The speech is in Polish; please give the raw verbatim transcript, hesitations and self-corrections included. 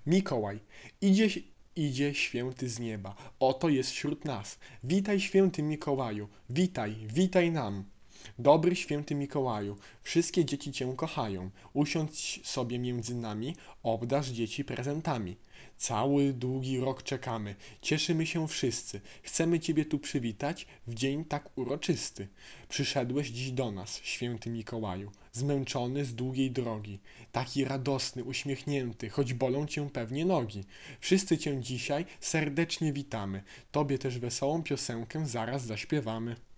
Mikołaj, idzie, idzie święty z nieba, oto jest wśród nas. Witaj, święty Mikołaju, witaj, witaj nam. Dobry święty Mikołaju, wszystkie dzieci cię kochają. Usiądź sobie między nami, obdarz dzieci prezentami. Cały długi rok czekamy, cieszymy się wszyscy. Chcemy ciebie tu przywitać w dzień tak uroczysty. Przyszedłeś dziś do nas, święty Mikołaju, zmęczony z długiej drogi. Taki radosny, uśmiechnięty, choć bolą cię pewnie nogi. Wszyscy cię dzisiaj serdecznie witamy. Tobie też wesołą piosenkę zaraz zaśpiewamy.